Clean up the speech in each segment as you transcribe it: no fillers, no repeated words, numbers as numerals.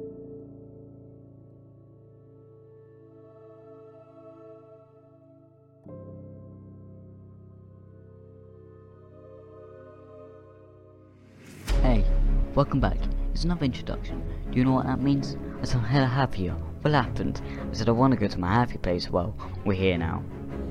Hey, welcome back. It's another introduction. Do you know what that means? I sound hella happier. What happened? I said I want to go to my happy place. Well, we're here now.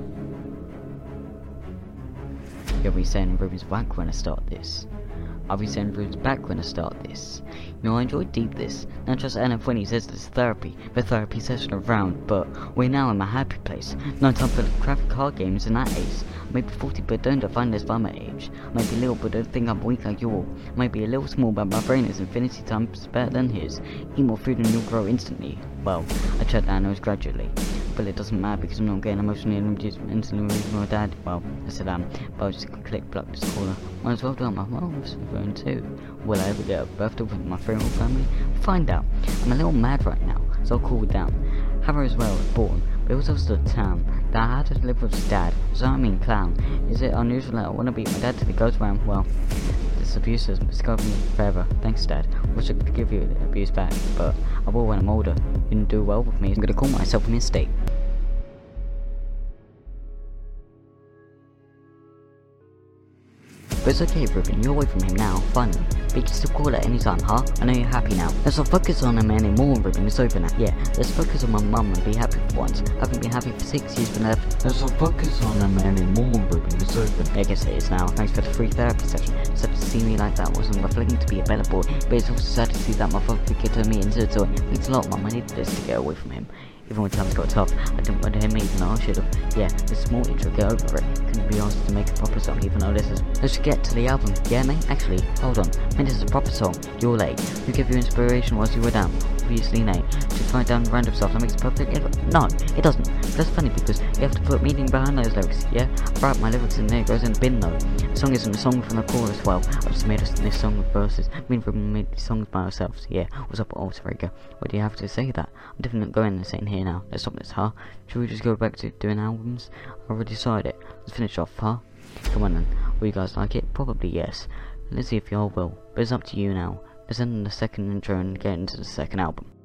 You'll be saying Ruben's back when I start this. I'll be saying Ruben's back when I start this. You know, I enjoyed deep this. Not just NF when he says this therapy, the therapy session around, but we're now in my happy place. No time for crappy card games in that age. I may be 40 but don't define this by my age. I might be little but don't think I'm weak like you all. I might be a little small but my brain is infinity times better than his. Eat more food and you'll grow instantly. Well, I tried that nose gradually. But it doesn't matter because I'm not getting emotionally and instantly with my dad. Well, I said but I'll just click block this caller. Might as well do it on my mom's phone too. Will I ever get a birthday with my friend or family? Find out. I'm a little mad right now, so I'll cool it down. Hammer as well was born, but it was also the town that I had to live with his dad. So I mean clown. Is it unusual that I want to beat my dad till he goes around? Well, this abuse has scarred me forever. Thanks, Dad. Wish I could give you the abuse back, but I will when I'm older. You didn't do well with me. I'm gonna call myself a mistake. But it's okay, Ruben, you're away from him now, finally. But you can still call at any time, huh? I know you're happy now. Let's not focus on him anymore, Ruben, it's over now. Yeah, let's focus on my mum and be happy for once. I haven't been happy for 6 years, but let's not focus on him anymore, Ruben, it's over. I guess it is now. Thanks for the free therapy session. Sad to see me like that wasn't reflecting to be a better boy, but it's also sad to see that my father could turn me into a toy. It means a lot, Mum, I needed this to get away from him. Even when times got tough, I didn't want him even though I should have. Yeah, this small intro, get over it. Couldn't be asked to make a proper song even though this is. Let's get to the album. Yeah, mate? Actually, hold on. Mate, this is a proper song. You're late. Who gave you inspiration whilst you were down? Obviously, Nate. Just write down random stuff that makes it perfect. No, it doesn't. But that's funny because you have to put meaning behind those lyrics, yeah? I write my lyrics in there, it goes in the bin though. The song isn't a song from the chorus, well, I just made this song with verses. Me and Ruben made these songs by ourselves, yeah. What's up, Alter Ego? What do you have to say that? I'm definitely going and saying here now. Let's stop this, huh? Should we just go back to doing albums? I already decided. Let's finish off, huh? Come on then. Will you guys like it? Probably yes. Let's see if y'all will. But it's up to you now. Let's end the second intro and get into the second album.